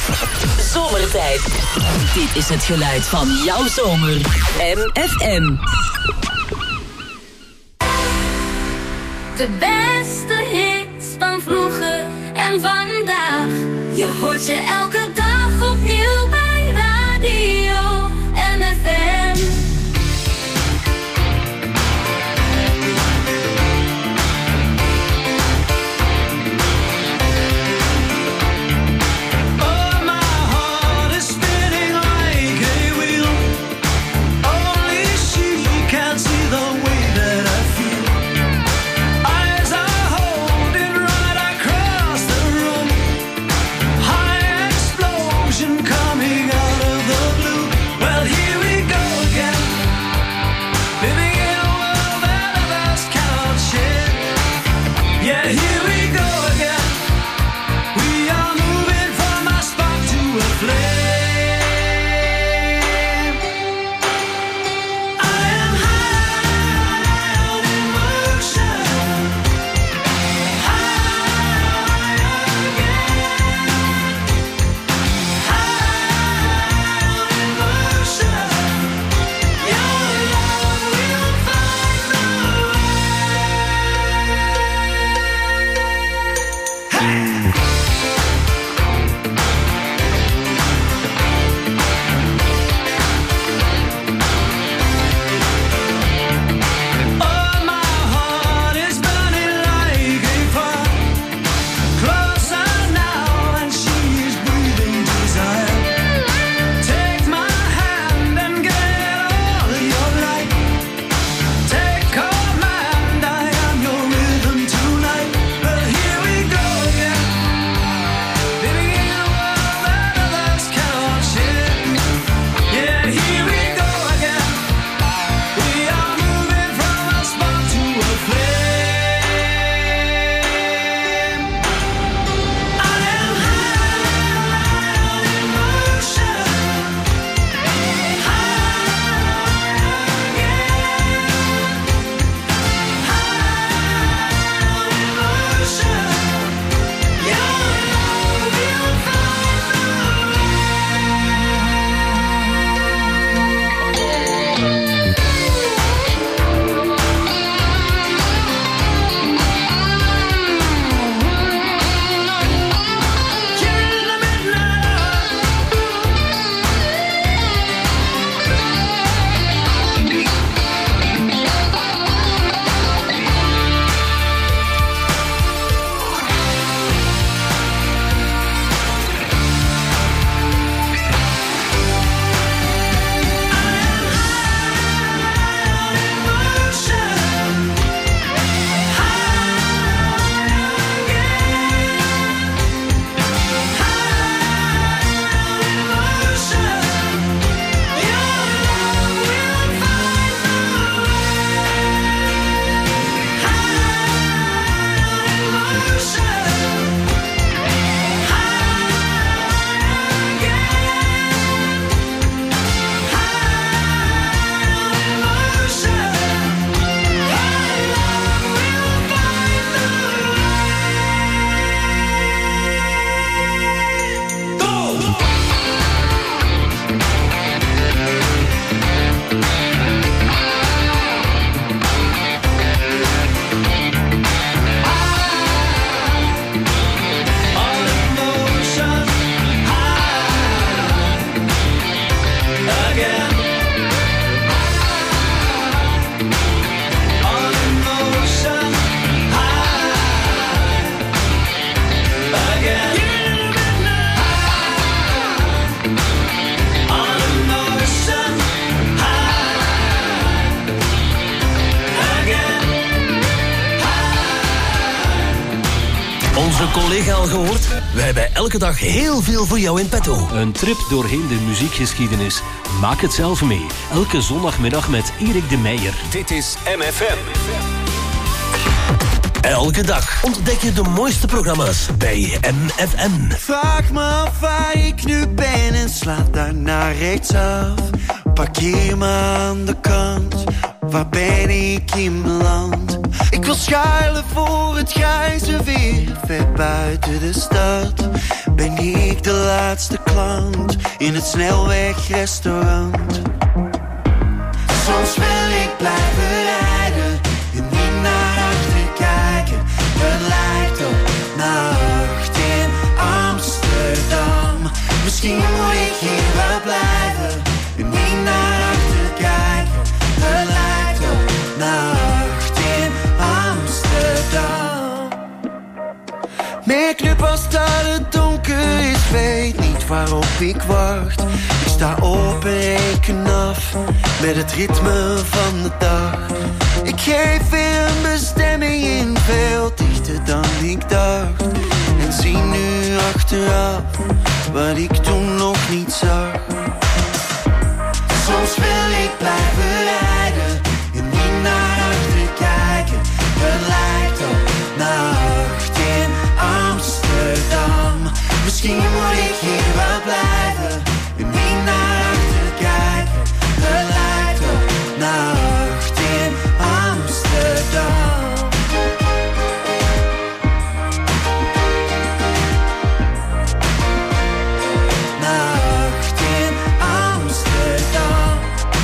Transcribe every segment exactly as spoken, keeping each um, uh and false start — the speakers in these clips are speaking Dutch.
Zomertijd. Dit is het geluid van jouw zomer. M F M. De beste hits van vroeger en vandaag. Je hoort ze elke dag opnieuw bij Radio M F M. Onze collega al gehoord? We hebben elke dag heel veel voor jou in petto. Een trip doorheen de muziekgeschiedenis. Maak het zelf mee. Elke zondagmiddag met Erik de Meijer. Dit is M F M. Elke dag ontdek je de mooiste programma's bij M F M. Vraag me af waar ik nu ben en sla daarna rechtsaf. Parkeer me aan de kant, waar ben ik in beland? Ik wil schuilen voor het grijze weer, ver buiten de stad. ben ik de laatste klant in het snelwegrestaurant. Soms wil ik blijven rijden en niet naar achter kijken. Het lijkt op nacht in Amsterdam. Misschien moet ik hier wel blijven en niet naar achter kijken. Het lijkt op nacht in Amsterdam. Merk nu pas dat het donker is, weet niet waarop ik wacht. Ik sta op en reken af met het ritme van de dag. Ik geef weer een bestemming in, veel dichter dan ik dacht. En zie nu achteraf wat ik toen nog niet zag. Soms wil ik blijven rijden en niet naar achter kijken. Het lijkt op nacht in Amsterdam. Misschien moet ik hier wel blijven en niet naar achter kijken. Het lijkt op nacht in Amsterdam. Nacht in Amsterdam.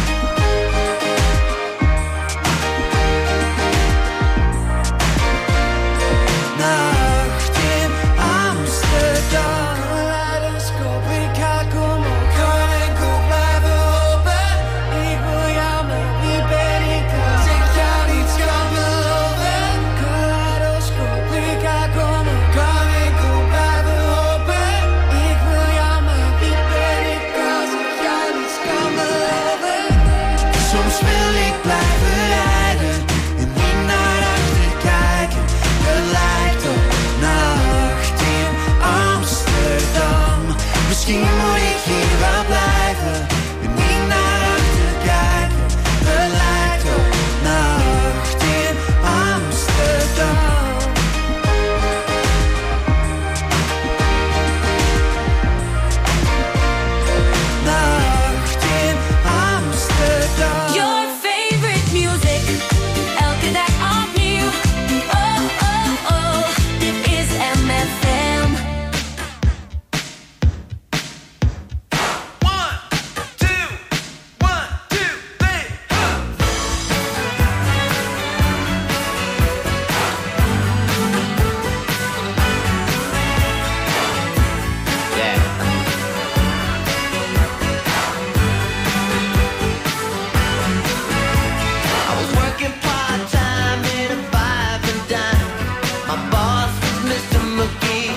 Nacht in Amsterdam. Kaleidoscoop, ik ga komen, kan enkel blijven hopen. Ik wil jou, maar wie ben ik als ik jou niets kan beloven? Kaleidoscoop, ik ga komen, kan enkel blijven hopen. Ik wil jou, maar wie ben ik als ik jou niets kan beloven? Soms wil ik blijven rijden en niet naar achter kijken. Het lijkt op nacht in Amsterdam. Misschien moet ik hier wel blijven en niet naar achter kijken. Het lijkt op nacht in Amsterdam. Nacht in Amsterdam. Your favorite music, elke dag opnieuw. Oh, oh, oh, dit is M F M. One, two, one, two, three, huh. Yeah. I was working part-time in a five and dime. My boss was Mister McGee.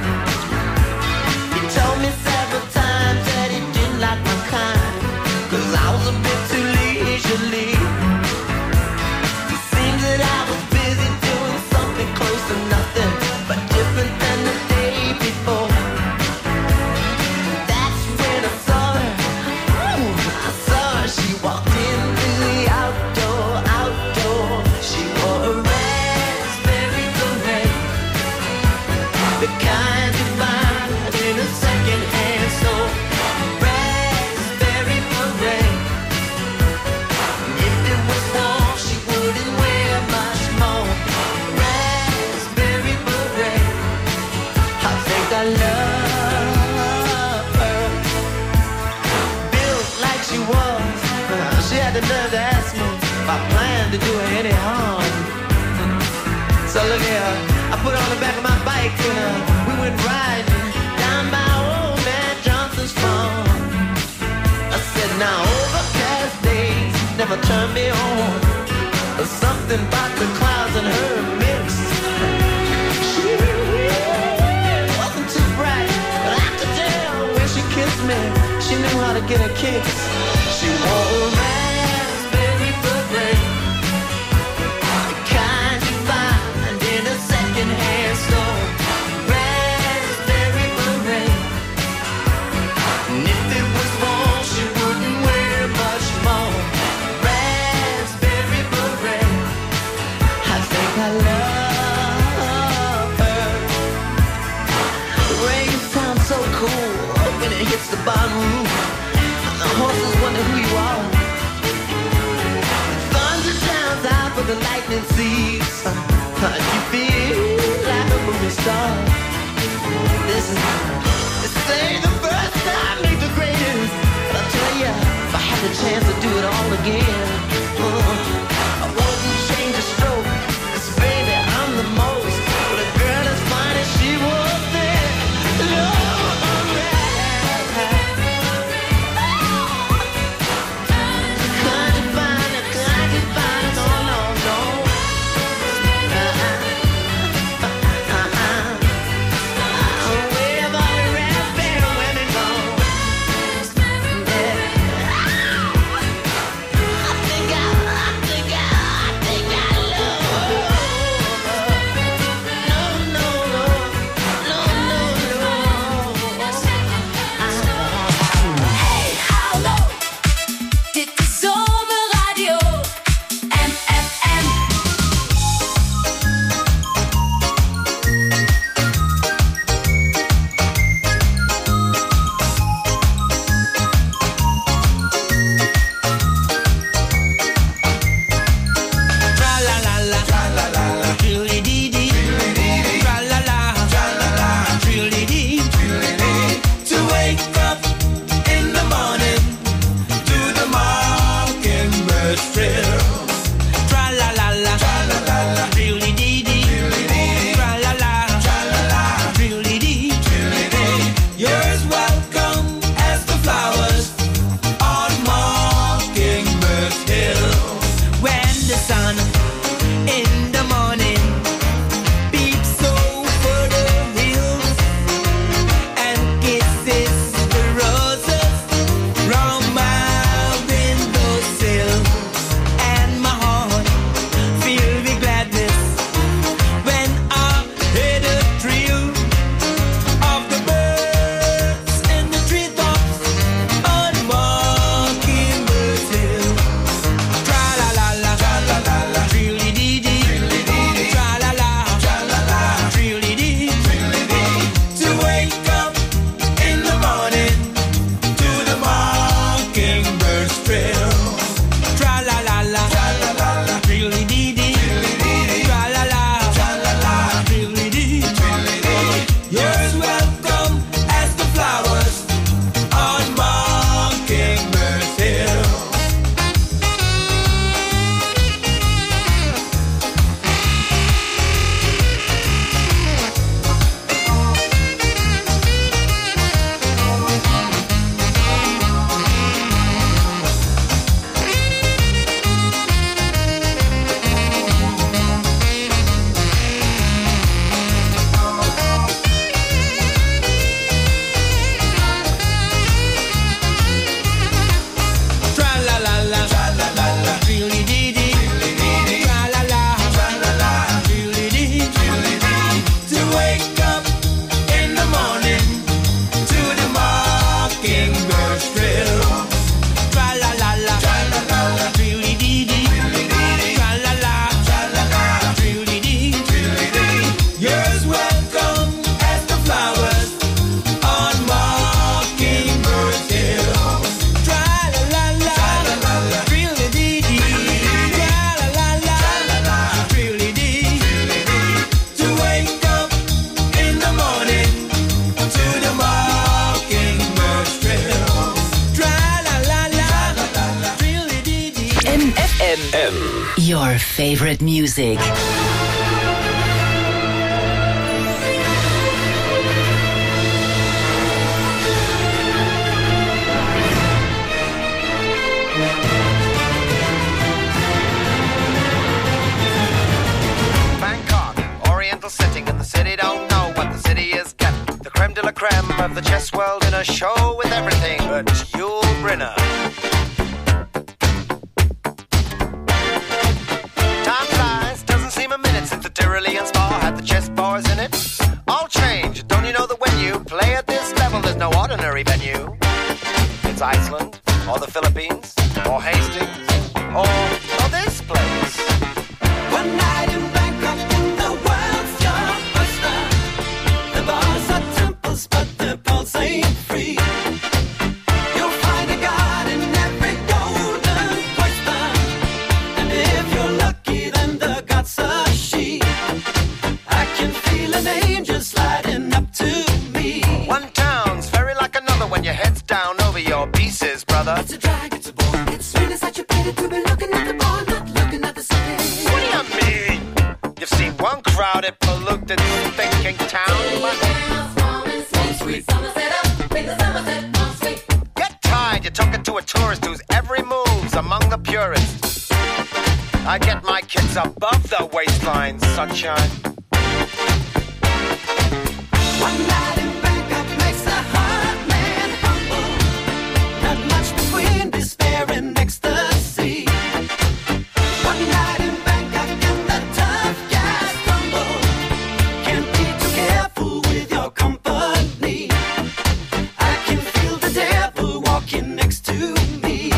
He told me several times that he didn't like my kind, 'cause I was a bit too leisurely. It seemed that I was busy doing something close to nothing, but different than the day before. That's when I saw her. Ooh, I saw her. She walked in through the outdoor, outdoor. She wore a raspberry beret, the kind you find in a second-hand store. Raspberry beret. If it was warm, she wouldn't wear much more. Raspberry beret. I think I love her. Built like she was, she had the nerve to ask me if I planned to do her any harm. So look here, I put her on the back of my bike and uh, we went riding down by old man Johnson's farm. I said, now overcast days never turn me on. There's something about the clouds and her mix. She wasn't too bright, but I could tell when she kissed me, she knew how to get a kiss. She wore a raspberry beret, the kind you find in a second-hand store. Raspberry beret. And if it was warm, she wouldn't wear much more. Raspberry beret. I think I love her. The rain sounds so cool when it hits the bottom roof. The horses wonder who you are. The thunder drowns out, but the lightning sees. You feel like a movie star. This is, this ain't the first time, ain't the greatest. But I'll tell ya, if I had the chance to do it all again, uh, I wouldn't change a stroke. 'Cause baby, I'm the most. But a girl as fine as she was there, Lord, can't you find it, can't you find it, no, no, no. Your favorite music. Bangkok, oriental setting in the city, don't know what the city is getting. The creme de la creme of the chess world in a show with everything but Yul Brynner. Time flies, doesn't seem a minute since the Tyrolean Spa had the chess bars in it. All change, don't you know that when you play at this level, there's no ordinary venue. It's Iceland, or the Philippines, or Hastings, or, or this place. One night in Bangkok in the world's your oyster. The bars are temples, but the pulse ain't free. You'll find a god in every golden oyster, and if you're lucky, then the god's a she. I can feel an angel sliding up to infected, thinking town. Get tired, you're talking to a tourist whose every move's among the purists. I get my kids above the waistline, sunshine. One night in Bangkok makes the heart man humble. Not much between despair and ecstasy. One night in Bangkok and the tough guys stumble. Can't be too careful with your company. I can feel the devil walking next to me.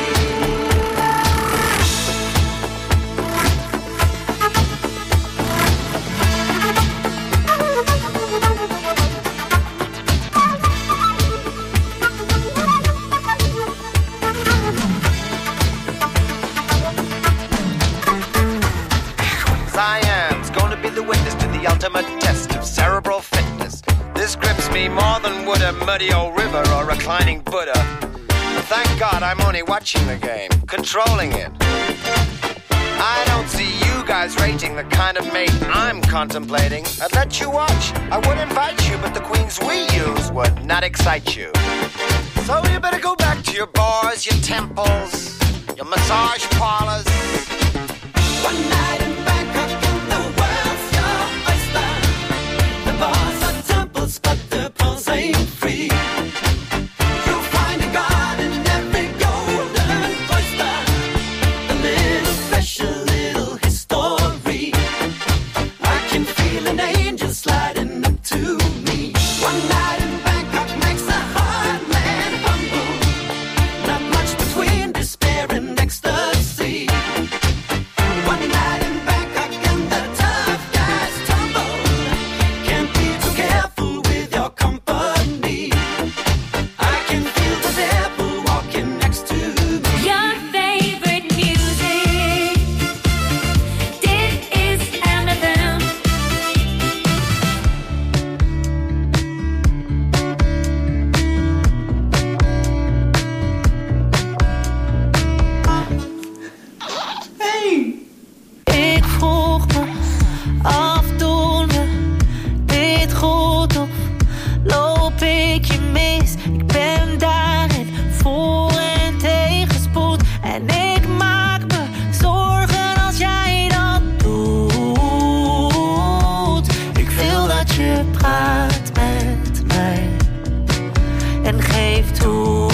Siam's gonna be the witness to the ultimate test of cerebral fitness. This grips me more than would a muddy old river or reclining Buddha. But thank God I'm only watching the game, controlling it. I don't see you guys rating the kind of mate I'm contemplating. I'd let you watch, I would invite you, but the queens we use would not excite you. So you better go back to your bars, your temples, your massage parlors. One night in Bangkok and the world's your oyster. The bars are temples, but the pearls ain't free. You'll find a god in every golden oyster. A little special little history. I can feel an angel sliding up to me. One night in Bangkok makes a hard man humble. Not much between despair and ecstasy. One night in Bangkok and the tough guys tumble. Can't be too careful with your company. I can feel the devil walking next to me. Your favorite music. Dit is M F M. Ik vroeg me af, doen we dit goed of loop ik je mis? Ik ben daarin voor en tegenspoed. En ik maak me zorgen als jij dat doet. Ik wil dat je praat met mij en geef toe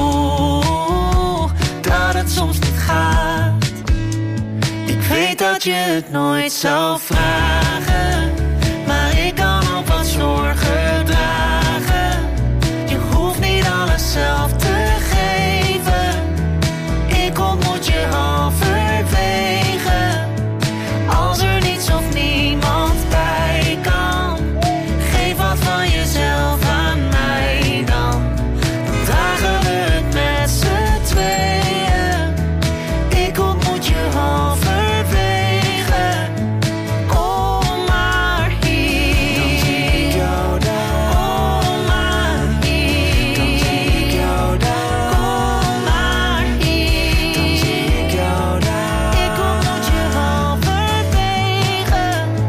dat het soms niet gaat. Ik weet dat je het nooit zou vragen, maar ik kan ook wat zorgen dragen. Je hoeft niet alles zelf te geven. Ik ontmoet je halverwege. Als er niets of niemand bij kan, geef wat van jezelf aan mij dan. Dan dragen we het met z'n tweeën. Ik ontmoet je halverwege. Kom maar hier. Dan zie ik jou daar. Kom maar hier. Dan zie ik jou daar. Kom maar hier. Dan zie ik jou daar. Ik ontmoet je halverwege.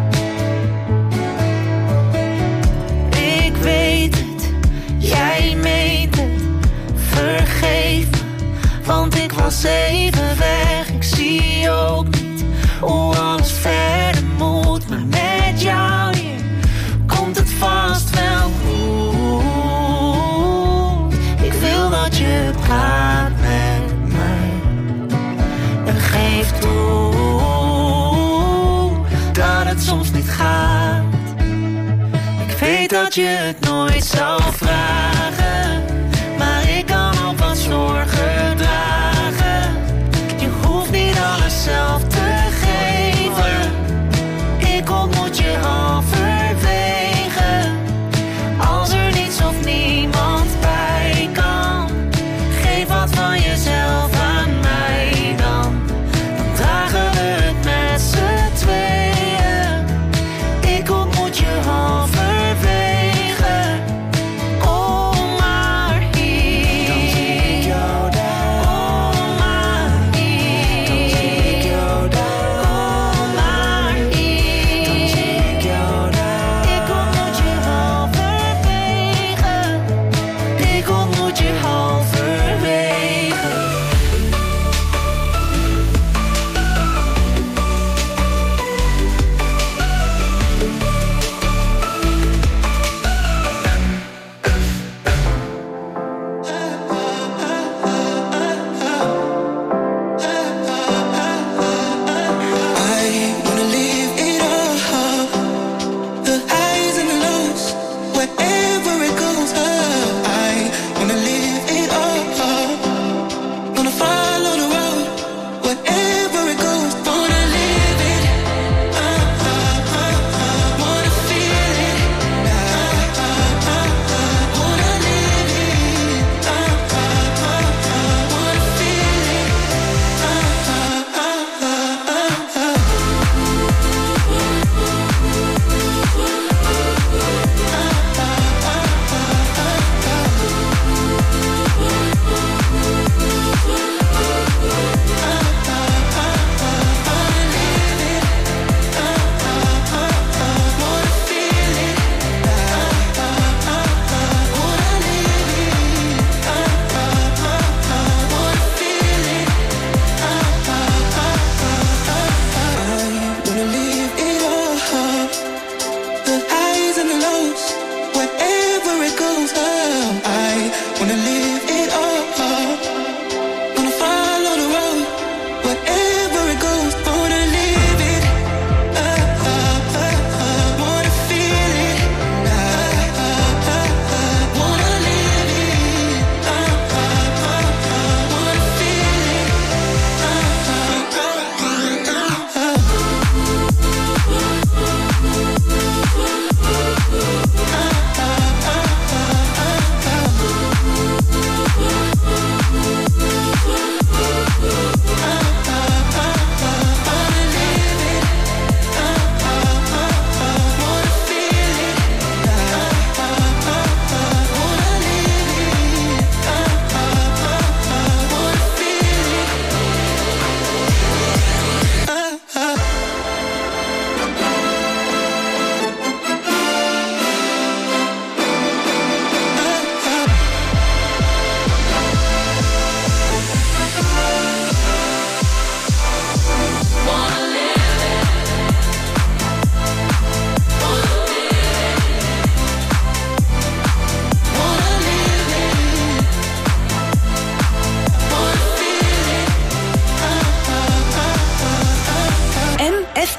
Ik weet het, jij meent het. Vergeef me, want ik was even weg. Ik zie ook niet hoe alles verder moet. Maar met jou hier komt het vast wel goed. Ik wil dat je praat met mij en geef toe dat het soms niet gaat. Ik weet dat je het nooit zou vragen, maar ik kan ook wat zorgen dragen. Je hoeft niet alles zelf te geven. Ik ontmoet je halverwege. Als er niets of niemand bij kan, geef wat van jezelf aan mij dan. Dan dragen we het met z'n tweeën. Ik ontmoet je halverwege. Kom maar hier. Dan zie ik jou daar. Kom maar hier. Dan zie ik jou daar.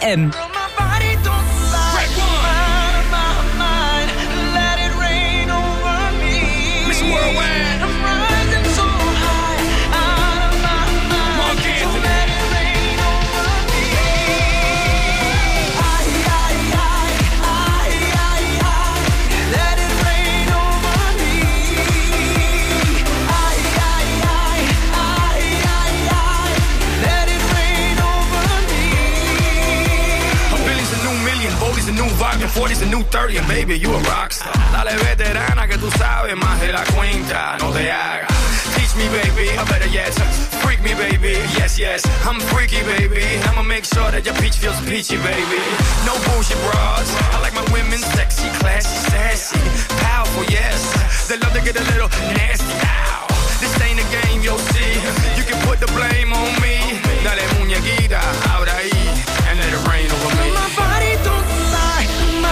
M. forty's a new thirty and baby, you a rockstar. Dale veterana que tú sabes más de la cuenta, no te hagas. Teach me baby, or better yet, freak me baby, yes yes, I'm freaky baby. I'ma make sure that your peach feels peachy baby. No bullshit bras, I like my women sexy, classy, sassy, powerful yes. They love to get a little nasty, ow. This ain't a game, you'll see. You can put the blame on me. Dale muñequita, ahora ahí, and let it rain over me. My body don't lie.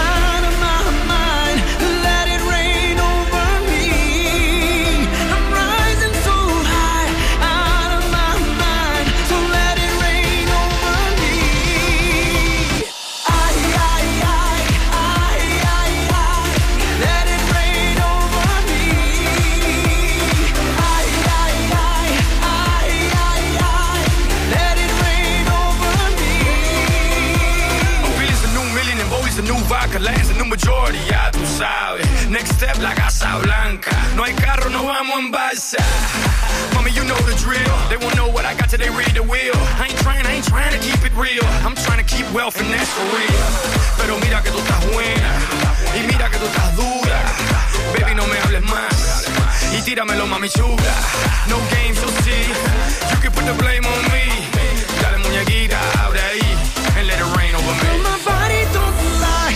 Lands in the majority, ya tú sabes. Next step, la Casa Blanca. No hay carro, no vamos en balsa. Mami, you know the drill. They won't know what I got till they read the wheel. I ain't trying, I ain't trying to keep it real. I'm trying to keep wealth and that's for real. Pero mira que tú estás buena. Y mira que tú estás dura. Baby, no me hables más. Y tíramelo, mami chula. No games, you'll see. You can put the blame on me. Dale muñequita, abre ahí. And let it rain over me. My body don't lie.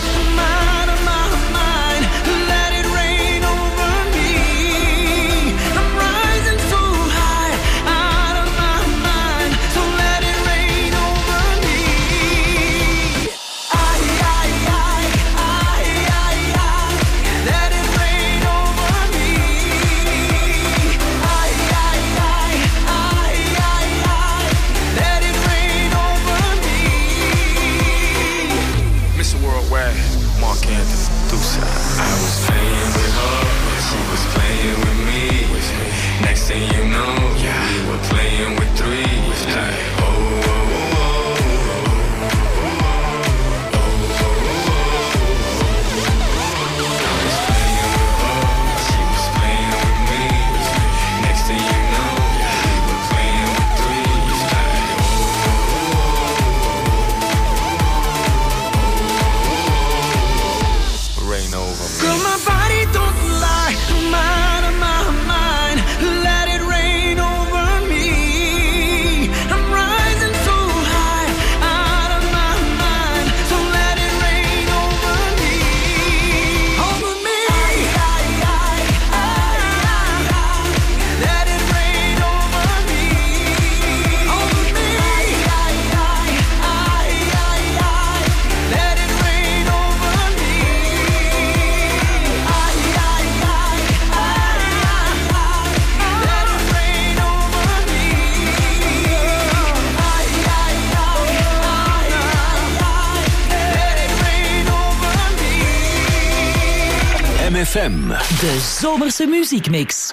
F M. De zomerse muziekmix.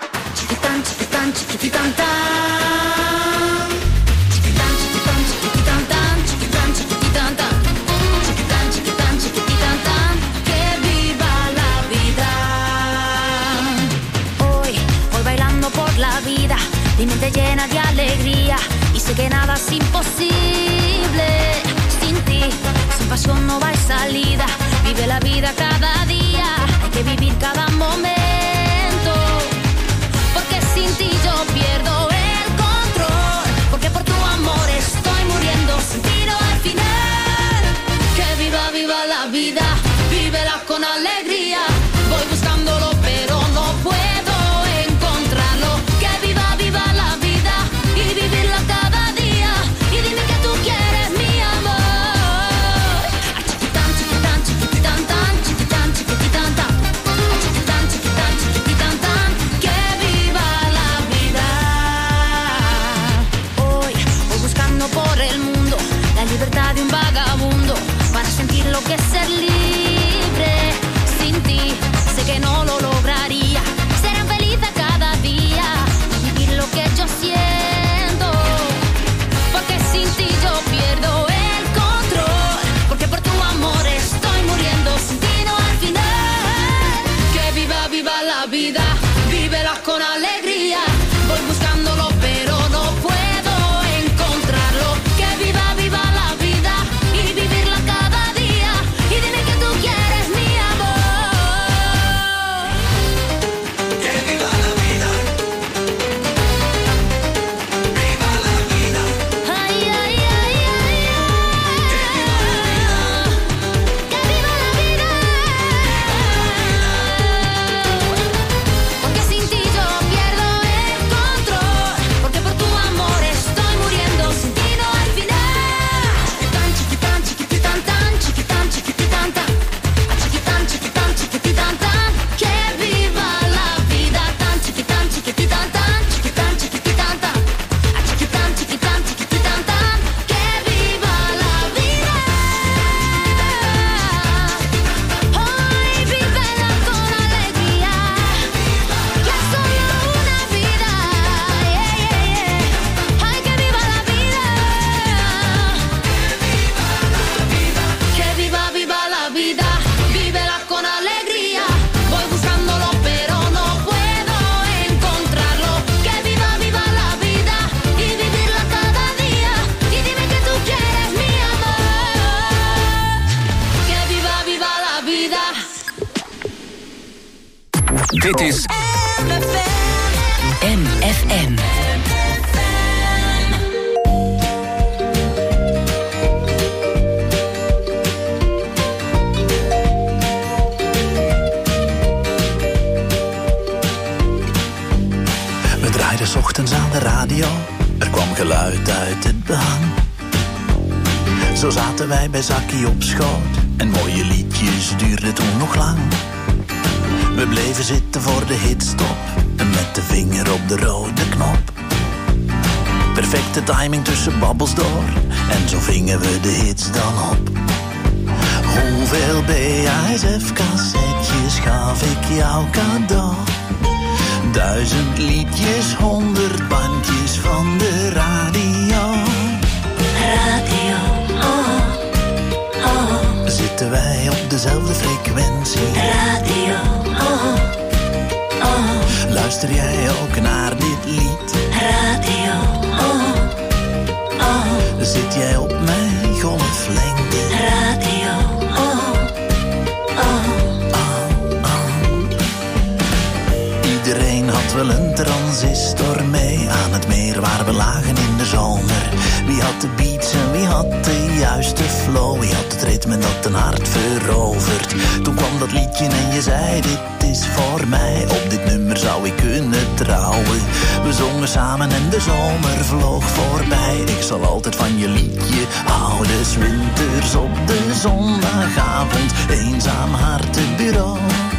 Por la vida, mi mente llena de alegría y sé que nada es imposible sin ti. Sin pasión no hay salida. Vive la vida cada día. Hay que vivir cada momento. Porque sin ti yo pierdo el control. Porque por tu amor estoy muriendo. Sin ti no hay final. Que viva, viva la vida. Vívela con alegría. Voy buscándolo pero no puedo. Dit is M F M. We draaiden 's ochtends aan de radio, er kwam geluid uit het behang. Zo zaten wij bij Zakkie op schoot en mooie liedjes duurden toen nog lang. We bleven zitten voor de hitstop en met de vinger op de rode knop. Perfecte timing tussen babbels door en zo vingen we de hits dan op. Hoeveel B A S F-cassettes gaf ik jou cadeau? Duizend liedjes, honderd bandjes van de radio. Radio, oh, oh. Zitten wij op dezelfde frequentie? Radio, oh, oh. Luister jij ook naar dit lied? Radio, oh, oh. Zit jij op mijn golflengte? Radio, oh, oh. Oh, oh. Iedereen had wel een transistor mee aan het meer waar we lagen in de zomer. Wie had de beats en wie had de juiste flow? Wie had het ritme dat een hart verovert? Toen kwam dat liedje en je zei dit is voor mij. Op dit nummer zou ik kunnen trouwen. We zongen samen en de zomer vloog voorbij. Ik zal altijd van je liedje houden. 's Winters op de zondagavond, eenzaam hartenbureau.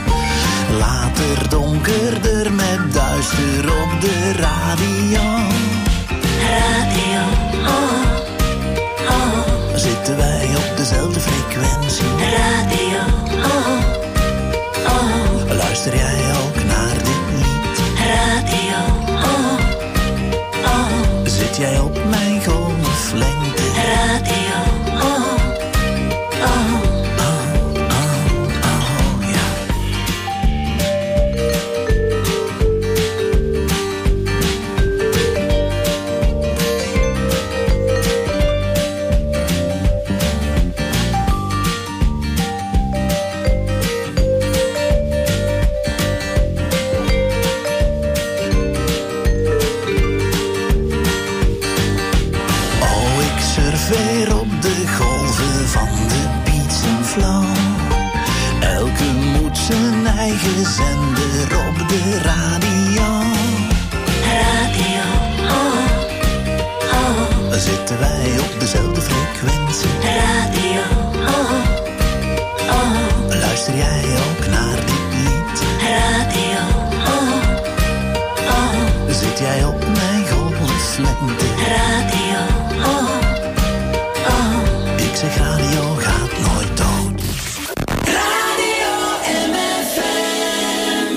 Later donkerder met duister op de radio. Radio, oh, oh. Zitten wij op dezelfde frequentie? Radio, oh, oh. Luister jij ook naar dit lied? Radio, oh, oh. Zit jij op mijn golflengte? Radio, oh, oh. Oh, oh, oh, ja. Weer op de golven van de beats en flow. Elke moet zijn eigen zender op de radio. Radio, oh, oh. Zitten wij op dezelfde frequentie? Radio, oh, oh. Luister jij ook naar dit lied? Radio, oh, oh. Zit jij op mijn golflengte? Radio, oh. Ik zeg radio gaat nooit dood. Radio M F M.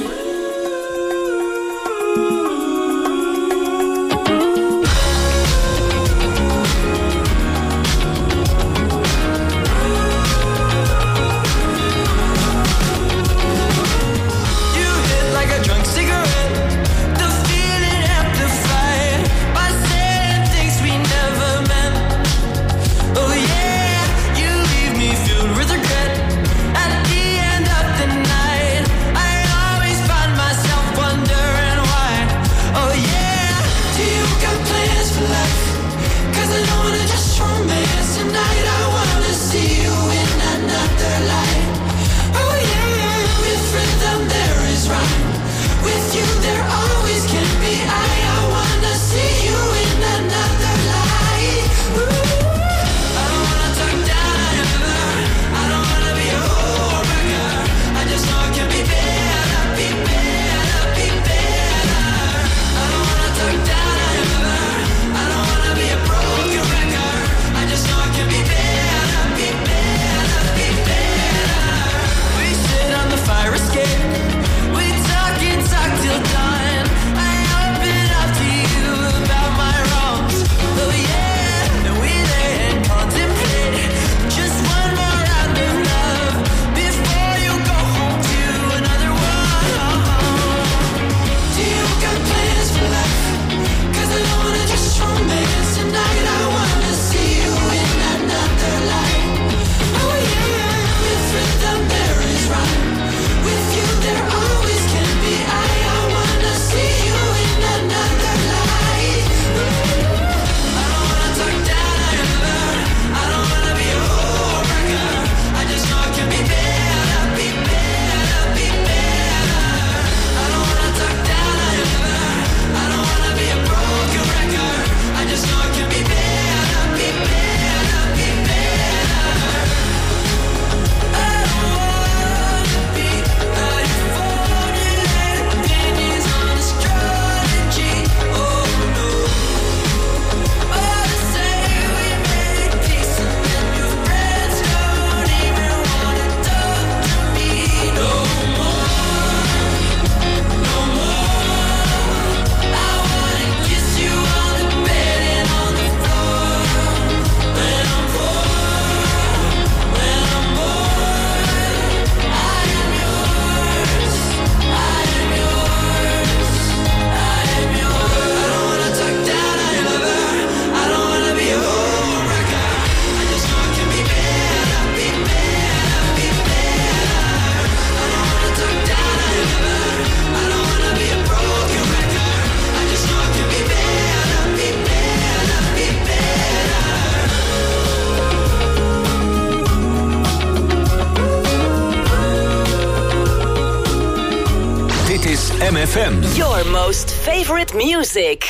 is M F M. Your most favorite music.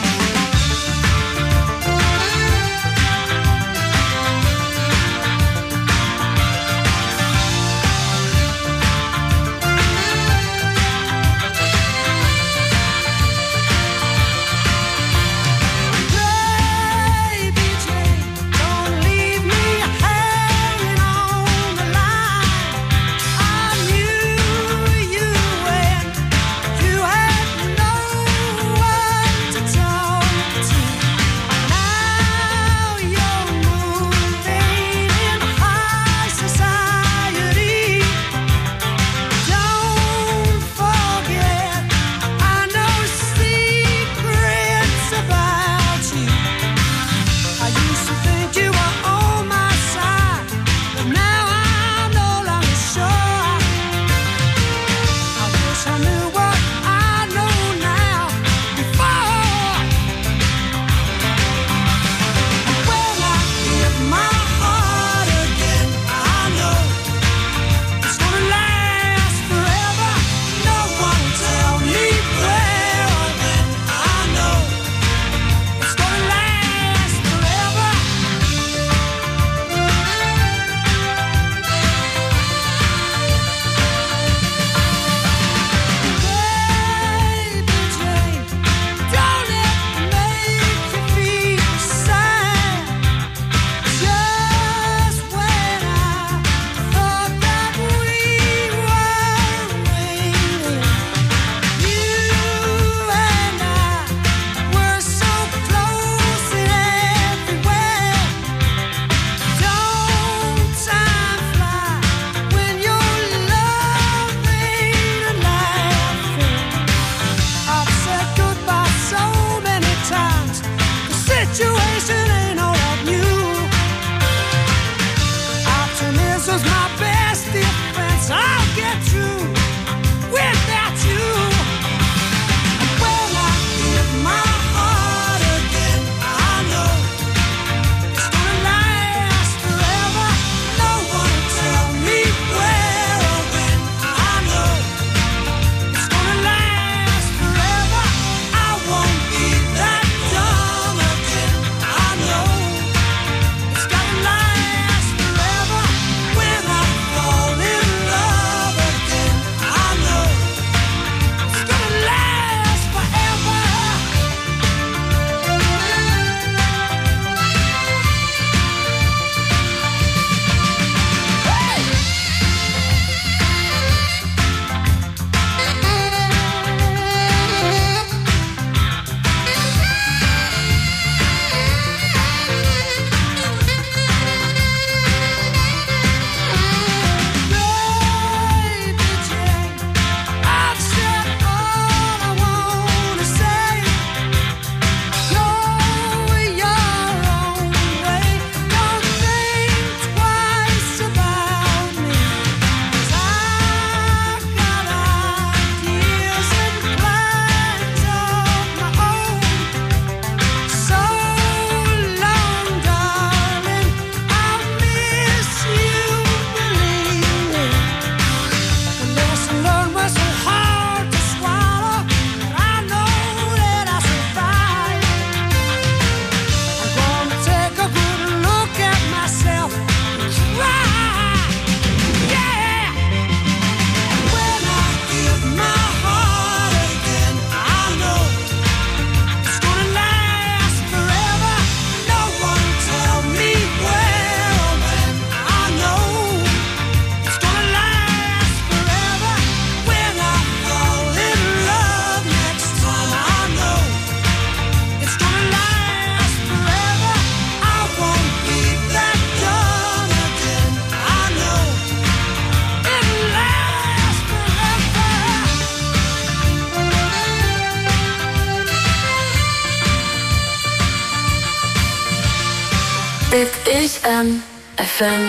Dit is M F M.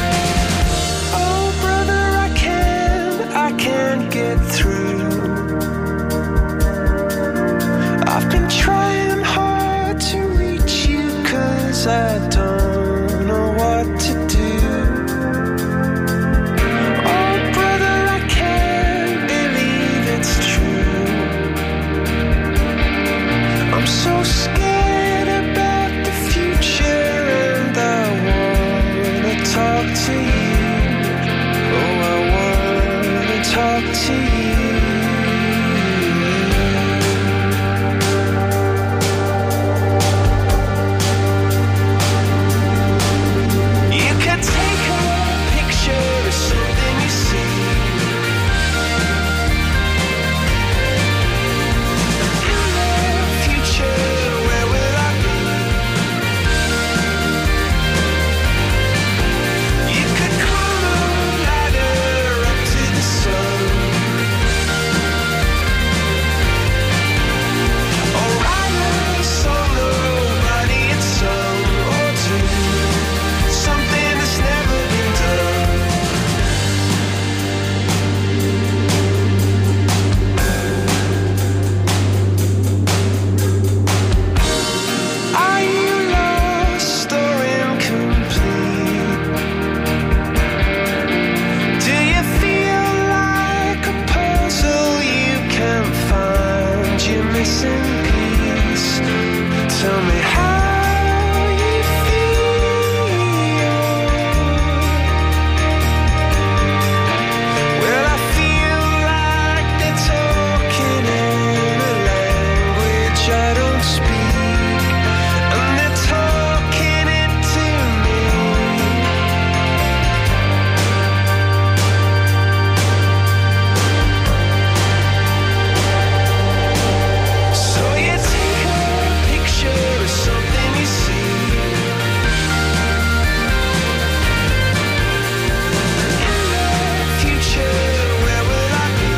Oh, brother, I can't, I can't get through. in peace. Tell me how you feel. Well, I feel like they're talking in a language I don't speak, and they're talking it to me. So you take a picture of something you see. In the future, where will I be?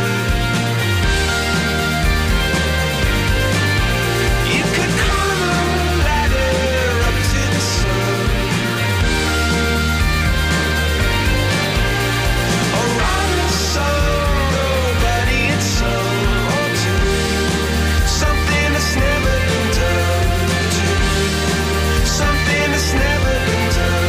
You could climb a ladder up to the sun, or write a song nobody had sung, or do something that's never been done. Do something that's never been done.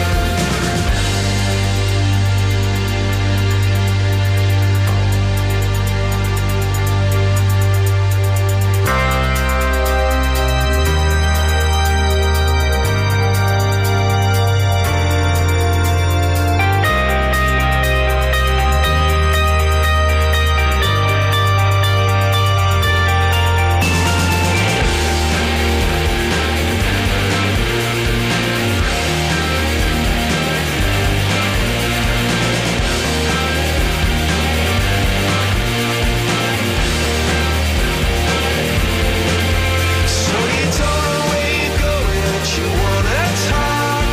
So you don't know where you're going, but you wanna talk,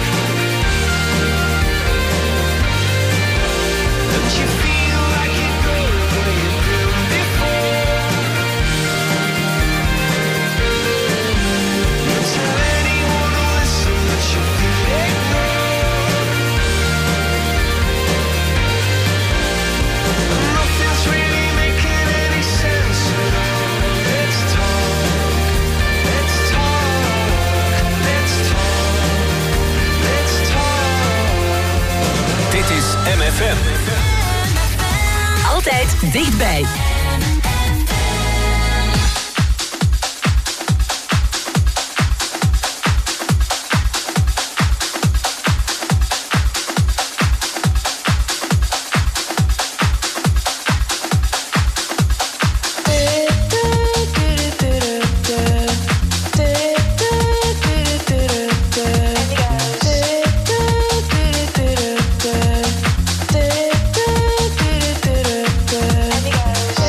and you feel like you're going where you've been before. You tell anyone who listens that you feel ignored, and nothing's really making any sense at all. Let's talk, let's talk, let's talk, let's talk. Dit is M F M. Altijd dichtbij. And you guys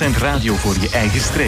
procent radio voor je eigen streek.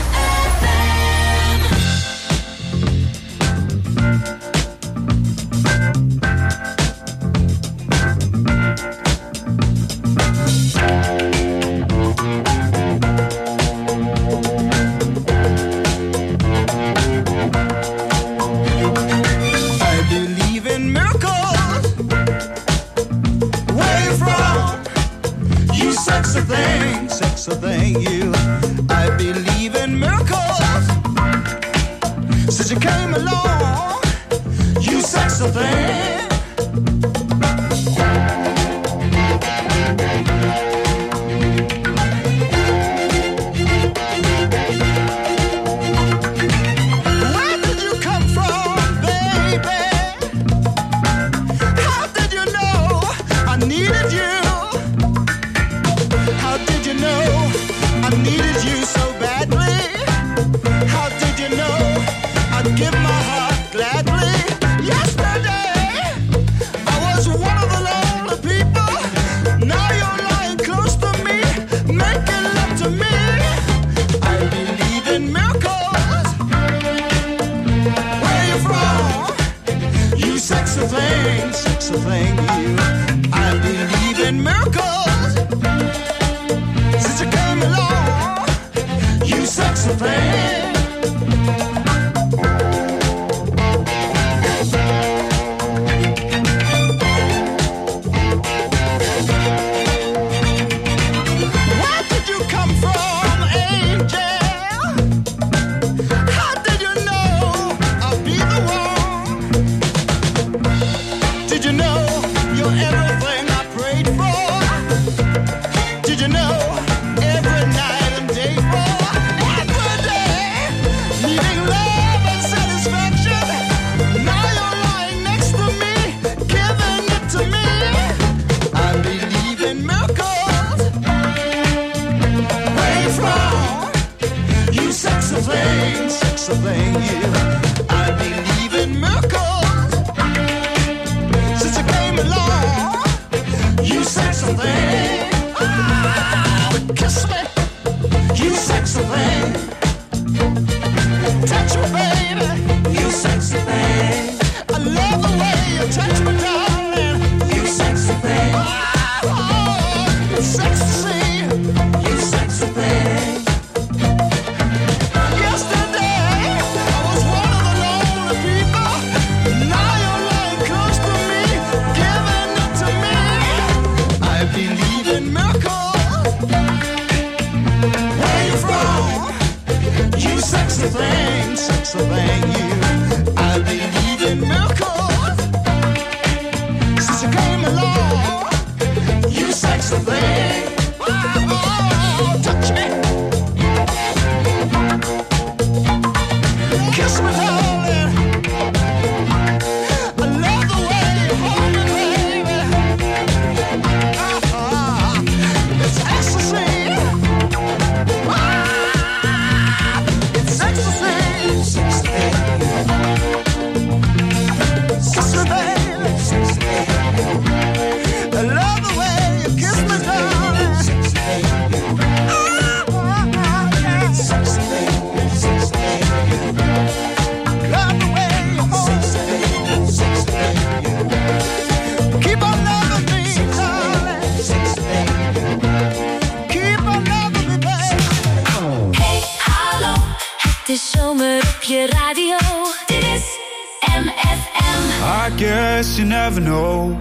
guess you never know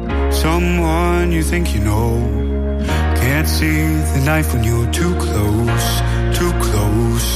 someone you think you know. Can't see the knife when you're too close, too close.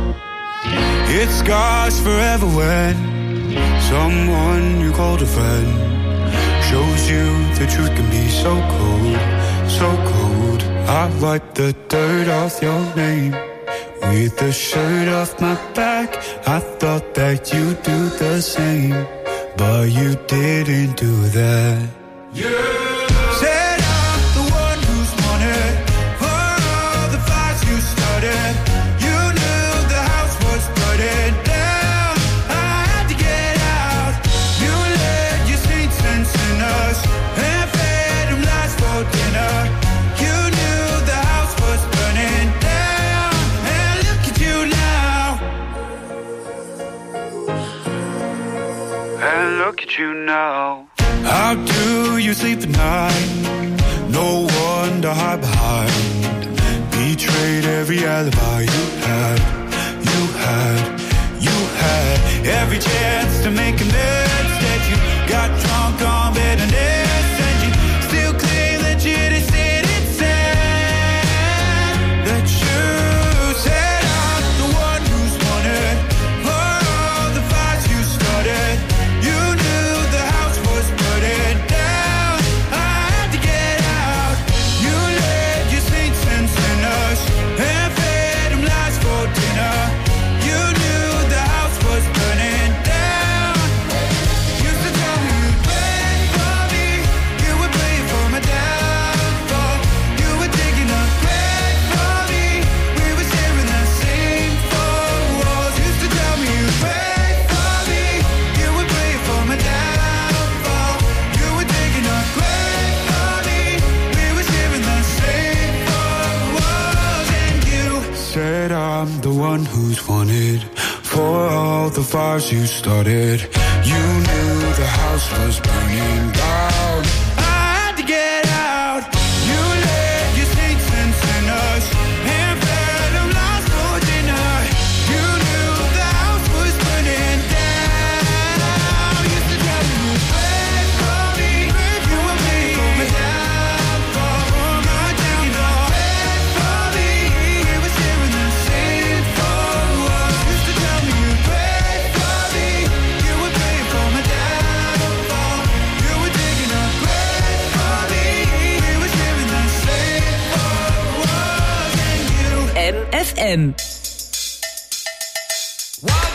It scars forever when someone you called a friend shows you the truth can be so cold, so cold. I wipe the dirt off your name with the shirt off my back. I thought that you'd do the same, but you didn't do that. Yeah. Said I'm the one who's wanted for all the fights you started. You knew the house was burning down. I had to get out. You let your saints and sinners and fed them lies for dinner. You knew the house was burning down. And look at you now. How do you sleep at night? No one to hide behind. Betrayed every alibi you had. You had, you had every chance to make amends. Instead you got drunk on bitterness, and you still claim that you didn't sad. That you said I'm the one who's wanted for all the fights you started. You knew the house was burning down. I had to get out. You led your saints and sinners and fed them lies for dinner. You knew the house was burning down. Used to tell me you'd pray for me. You would pray for my downfall. You were digging a grave for me. We were sharing the same four walls. Used to tell me you'd pray for me. You would pray for my downfall. You were digging a grave for me. We were sharing the same four walls. And you said I'm the one who's wanted for all the fires you started. You knew the house was burning down. I had to get out. You led your saints and sinners and fed them lies for dinner. You knew the house was burning down. Used to tell me you'd pray for me. You would pray for my downfall. For my downfall. Pray for me. We were sharing the same four walls. Used to tell me you'd pray for me. You would pray for my downfall. You were digging a grave for me. We were sharing the same four walls. And you M F M. One